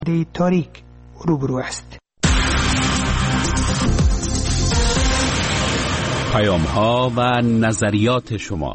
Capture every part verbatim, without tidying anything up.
تاریک روبرو است. پیام ها و نظریات شما.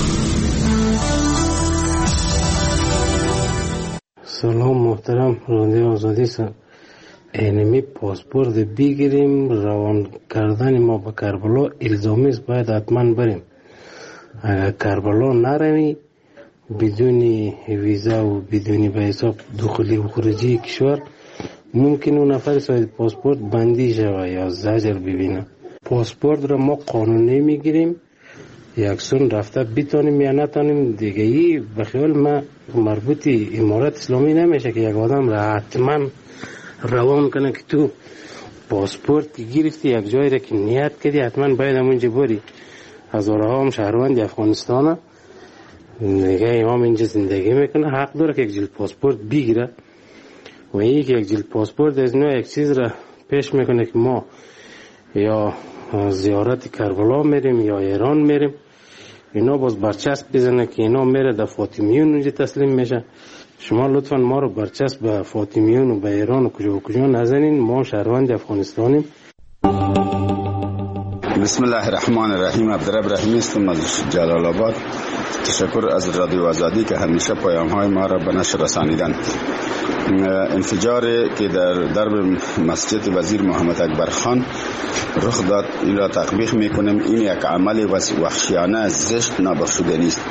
سلام محترم رادیو آزادی سر اینمی پاسپورت بگیریم، روان کردن ما به کربلا الزامی است، باید حتما بریم. اگر کربلا نروی بدون ویزا و بدون به حساب دخولی و خروجی کشور ممکن اون نفر صاحب پاسپورت بندی شود یا زجر ببینه. پاسپورت را ما قانونی میگیریم، یکسون رفته بتانیم یا نتانیم دیگه. ای به خیال ما مربوط امارات اسلامی نمیشه که یک آدم را حتما روان کنه که تو پاسپورت که گرفتی یک جایی را که نیت کردی حتما باید همونجا بری. هزارها هم شهروند افغانستان دیگه امام اینجا زندگی میکنه، حق داره که یک جلد پاسپورت بگیره و این که یک جلد پاسپورت از نوع یک چیز را پیش میکنه که ما یا زیارت کربلا میریم یا ایران میریم، اینا باز برچسب بزنه که اینا میره در فاطمیون اونجا تسلیم میشه. شما لطفا ما رو برچسب به فاطمیون و به ایران و کجا و کجا نزنین، ما شهروند افغانستانیم. بسم الله الرحمن الرحیم. عبدالرب رحیمی هستم از جلال آباد. تشکر از رادیو آزادی که همیشه پیام های ما را به نشر رسانیدن. انفجاری که در درب مسجد وزیر محمد اکبر خان رخ داد این را تطبیق میکنیم. این یک عمل وحشیانه زشت نابخشودنی است.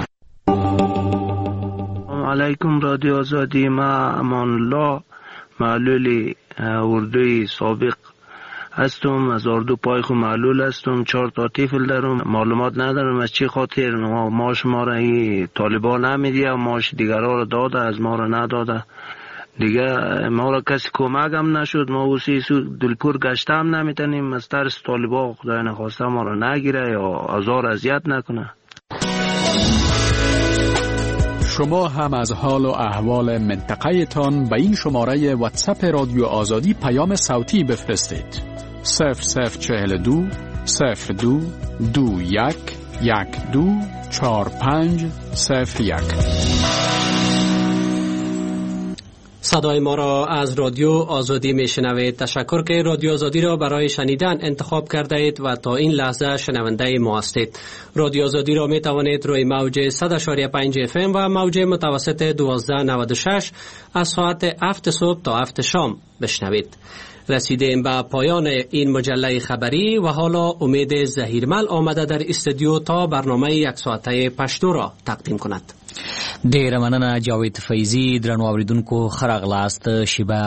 علیکم رادیو آزادی. ما امان الله معلولی اردوی سابق هستم، از اردو پایخو معلول هستم، چهار تا طفل دارم. معلومات ندارم از چی خاطر ماش ما را این طالبان نمیدیه و ماش دیگرها را داده، از ما را نداده. دیگه ما را کسی کمک هم نشد، ما اوسی سو دلپور گشته هم نمیتونیم از ترس طالبان خدای نخواسته ما را نگیره یا آزار اذیت نکنه. شما هم از حال و احوال منطقه تان به این شماره واتساپ رادیو آزادی پیام صوتی بفرستید. صفر صفر چهل دو صفر دو دو یک یک دو چهار پنج صفر یک. صدای ما را از رادیو آزادی میشنوید. تشکر که رادیو آزادی را برای شنیدن انتخاب کرده اید و تا این لحظه شنونده ما هستید. رادیو آزادی را می توانید روی موج صد و پنج اف ام و موج متوسط دوازده نود و شش از ساعت هفت صبح تا هفت شام بشنوید. رسیدیم به پایان این مجله خبری و حالا امید زهیرمل آمده در استودیو تا برنامه یک ساعته پشتو را تقدیم کند. ډیره مننه جاوید فیضی. درنو اوریدونکو ښه راغلاست. شیبه